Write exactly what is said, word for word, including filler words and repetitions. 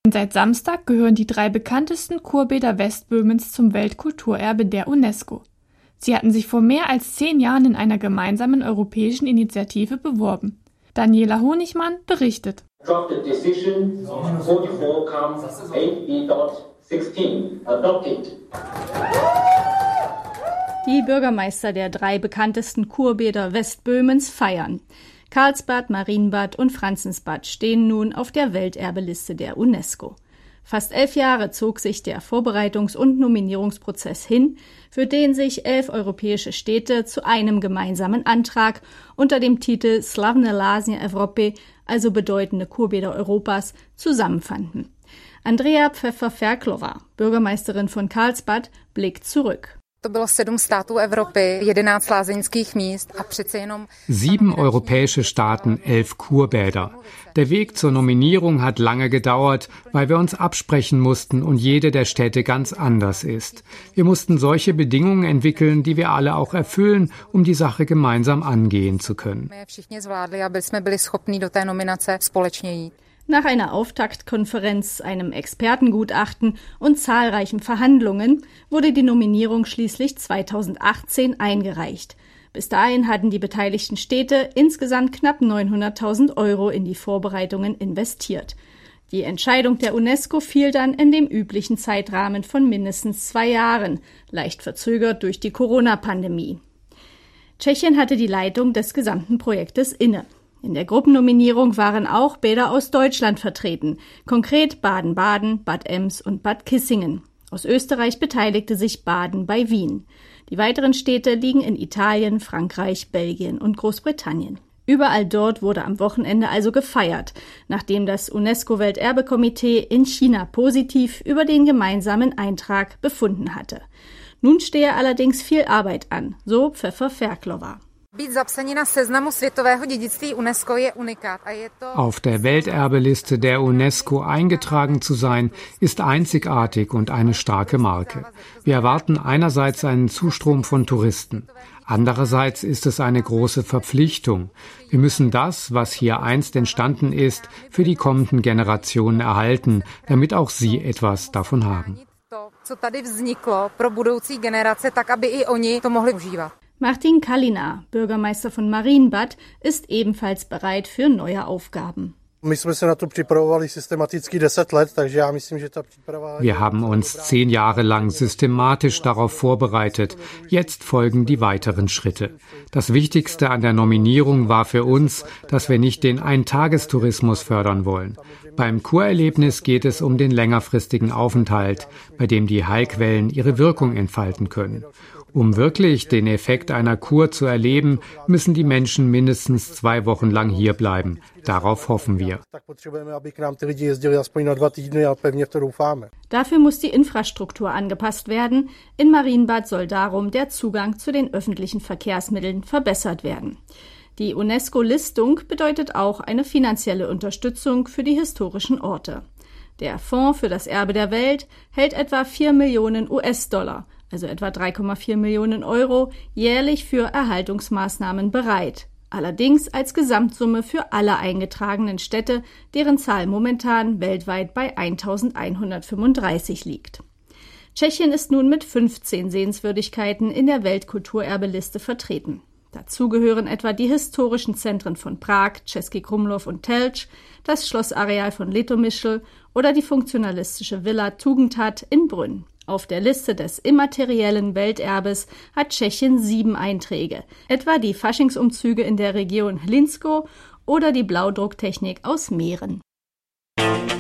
Seit Samstag gehören die drei bekanntesten Kurbäder Westböhmens zum Weltkulturerbe der UNESCO. Sie hatten sich vor mehr als zehn Jahren in einer gemeinsamen europäischen Initiative beworben. Daniela Honigmann berichtet. Die Bürgermeister der drei bekanntesten Kurbäder Westböhmens feiern. Karlsbad, Marienbad und Franzensbad stehen nun auf der Welterbeliste der UNESCO. Fast elf Jahre zog sich der Vorbereitungs- und Nominierungsprozess hin, für den sich elf europäische Städte zu einem gemeinsamen Antrag unter dem Titel Slavne Lázně Evropy, also bedeutende Kurbäder Europas, zusammenfanden. Andrea Pfeffer-Ferklová, Bürgermeisterin von Karlsbad, blickt zurück. Sieben europäische Staaten, elf Kurbäder. Der Weg zur Nominierung hat lange gedauert, weil wir uns absprechen mussten und jede der Städte ganz anders ist. Wir mussten solche Bedingungen entwickeln, die wir alle auch erfüllen, um die Sache gemeinsam angehen zu können. Nach einer Auftaktkonferenz, einem Expertengutachten und zahlreichen Verhandlungen wurde die Nominierung schließlich zweitausendachtzehn eingereicht. Bis dahin hatten die beteiligten Städte insgesamt knapp neunhunderttausend Euro in die Vorbereitungen investiert. Die Entscheidung der UNESCO fiel dann in dem üblichen Zeitrahmen von mindestens zwei Jahren, leicht verzögert durch die Corona-Pandemie. Tschechien hatte die Leitung des gesamten Projektes inne. In der Gruppennominierung waren auch Bäder aus Deutschland vertreten, konkret Baden-Baden, Bad Ems und Bad Kissingen. Aus Österreich beteiligte sich Baden bei Wien. Die weiteren Städte liegen in Italien, Frankreich, Belgien und Großbritannien. Überall dort wurde am Wochenende also gefeiert, nachdem das UNESCO-Welterbekomitee in China positiv über den gemeinsamen Eintrag befunden hatte. Nun stehe allerdings viel Arbeit an, so Pfeffer-Ferklová. Auf der Welterbeliste der UNESCO eingetragen zu sein, ist einzigartig und eine starke Marke. Wir erwarten einerseits einen Zustrom von Touristen. Andererseits ist es eine große Verpflichtung. Wir müssen das, was hier einst entstanden ist, für die kommenden Generationen erhalten, damit auch sie etwas davon haben. Martin Kalina, Bürgermeister von Marienbad, ist ebenfalls bereit für neue Aufgaben. Wir haben uns zehn Jahre lang systematisch darauf vorbereitet. Jetzt folgen die weiteren Schritte. Das Wichtigste an der Nominierung war für uns, dass wir nicht den Eintagestourismus fördern wollen. Beim Kurerlebnis geht es um den längerfristigen Aufenthalt, bei dem die Heilquellen ihre Wirkung entfalten können. Um wirklich den Effekt einer Kur zu erleben, müssen die Menschen mindestens zwei Wochen lang hier bleiben. Darauf hoffen wir. Dafür muss die Infrastruktur angepasst werden. In Marienbad soll darum der Zugang zu den öffentlichen Verkehrsmitteln verbessert werden. Die UNESCO-Listung bedeutet auch eine finanzielle Unterstützung für die historischen Orte. Der Fonds für das Erbe der Welt hält etwa vier Millionen U S-Dollar, also etwa drei Komma vier Millionen Euro, jährlich für Erhaltungsmaßnahmen bereit. Allerdings als Gesamtsumme für alle eingetragenen Städte, deren Zahl momentan weltweit bei eintausendeinhundertfünfunddreißig liegt. Tschechien ist nun mit fünfzehn Sehenswürdigkeiten in der Weltkulturerbeliste vertreten. Dazu gehören etwa die historischen Zentren von Prag, Český Krumlov und Telč, das Schlossareal von Litomyšl oder die funktionalistische Villa Tugendhat in Brünn. Auf der Liste des immateriellen Welterbes hat Tschechien sieben Einträge, etwa die Faschingsumzüge in der Region Hlinsko oder die Blaudrucktechnik aus Mähren.